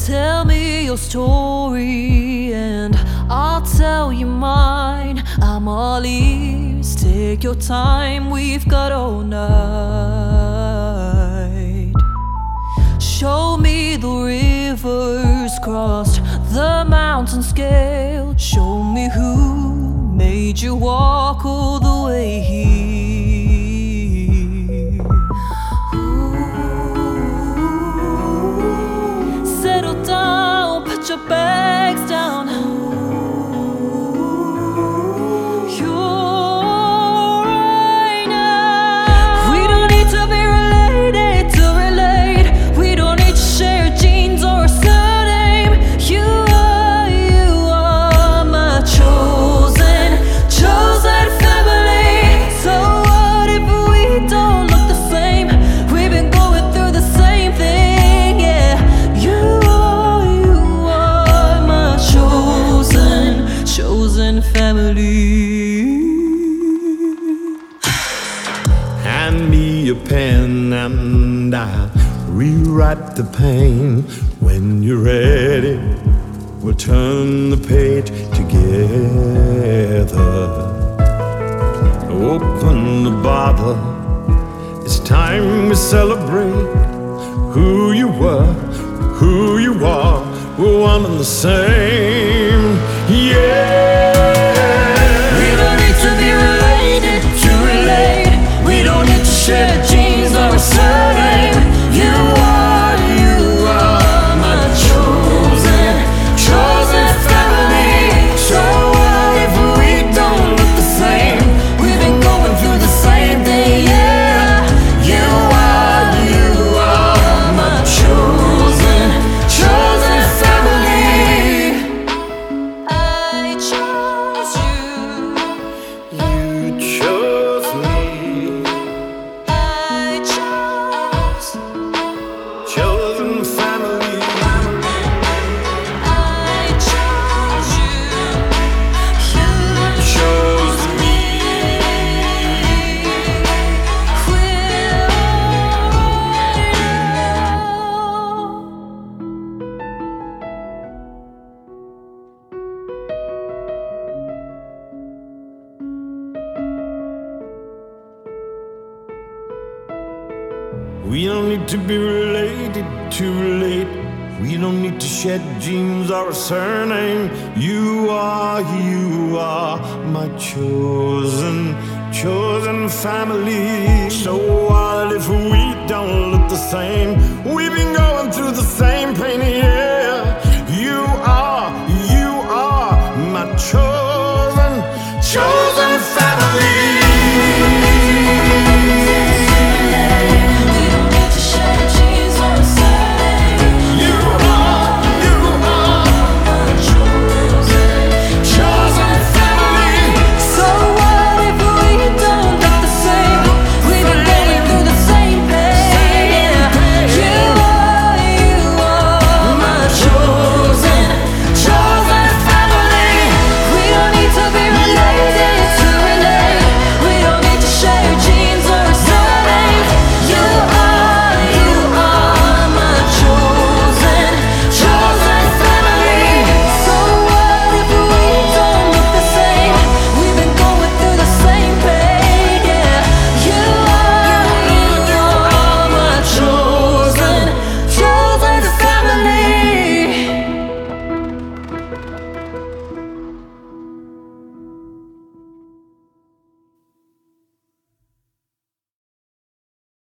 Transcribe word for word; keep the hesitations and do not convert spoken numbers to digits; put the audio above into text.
Tell me your story and I'll tell you mine. I'm all ears, take your time, we've got all night. Show me the rivers crossed, the mountains scaled. Show me who made you walk all the way here. Ooh. Settle down, put your bags down. You're right now. We don't need to be related to relate. We don't need to share genes or a surname. You are, you are my chosen, chosen family. So what if we don't look the same? We've been going through the same thing, yeah. You are, you are my chosen, chosen family. Hand me a pen and I'll rewrite the pain. When you're ready, we'll turn the page together. Open the bottle, it's time we celebrate who you were, who you are. We're one and the same, yeah. We don't need to be related to relate. We don't need to share genes or a surname. You are, you are my chosen, chosen family. So what if we don't look the same? We've been going through the same thing, yeah. You are, you are my chosen, chosen family. I chose you. You chose me, I chose, chosen family. I chose you. You Chose me. We don't need to be related to relate. We don't need to shed genes or a surname. You are, you are my chosen, chosen family. So what if we don't look the same? We've been going through the same pain.